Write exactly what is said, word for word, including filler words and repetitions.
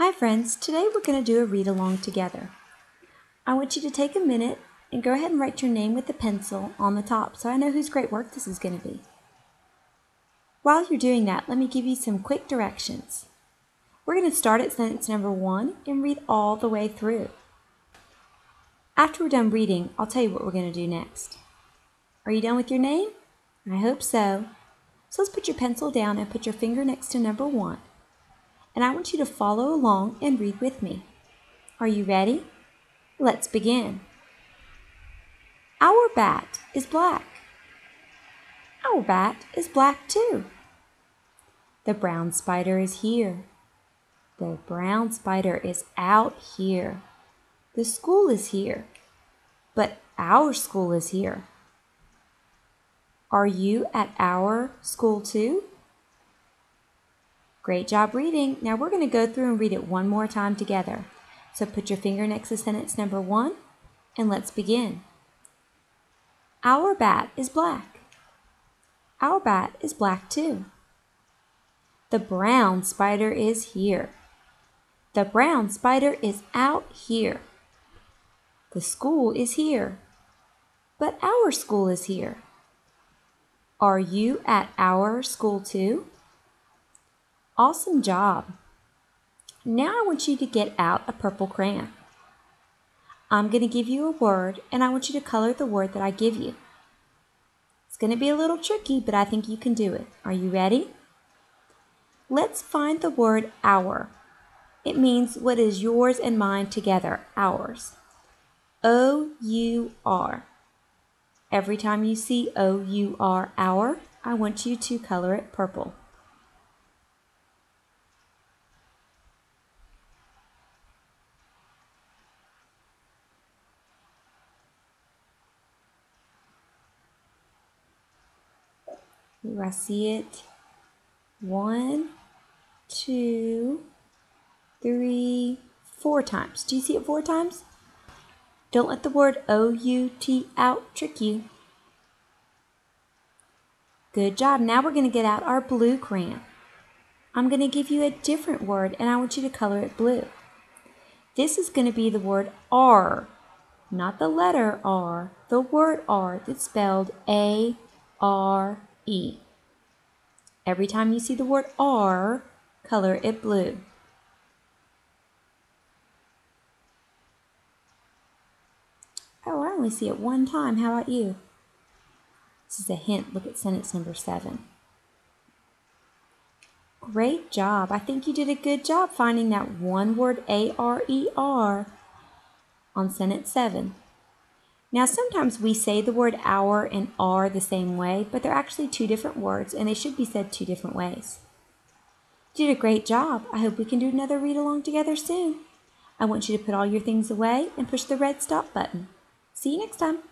Hi friends, today we're going to do a read along together. I want you to take a minute and go ahead and write your name with a pencil on the top so I know whose great work this is going to be. While you're doing that, let me give you some quick directions. We're going to start at sentence number one and read all the way through. After we're done reading, I'll tell you what we're going to do next. Are you done with your name? I hope so. So let's put your pencil down and put your finger next to number one. And I want you to follow along and read with me. Are you ready? Let's begin. Our bat is black. Our bat is black too. The brown spider is here. The brown spider is out here. The school is here, but our school is here. Are you at our school too? Great job reading. Now we're going to go through and read it one more time together. So put your finger next to sentence number one and let's begin. Our bat is black. Our bat is black too. The brown spider is here. The brown spider is out here. The school is here, but our school is here. Are you at our school too? Awesome job. Now I want you to get out a purple crayon. I'm going to give you a word and I want you to color the word that I give you. It's going to be a little tricky, but I think you can do it. Are you ready? Let's find the word our. It means what is yours and mine together, ours. O U R. Every time you see O U R, our, I want you to color it purple. Do I see it? One, two, three, four times. Do you see it four times? Don't let the word O U T out trick you. Good job. Now we're going to get out our blue crayon. I'm going to give you a different word and I want you to color it blue. This is going to be the word R, not the letter R, the word R that's spelled A R E. Every time you see the word R, color it blue. Oh, I only see it one time. How about you? This is a hint. Look at sentence number seven. Great job. I think you did a good job finding that one word A R E R on sentence seven. Now, sometimes we say the word our and are the same way, but they're actually two different words and they should be said two different ways. You did a great job. I hope we can do another read along together soon. I want you to put all your things away and push the red stop button. See you next time.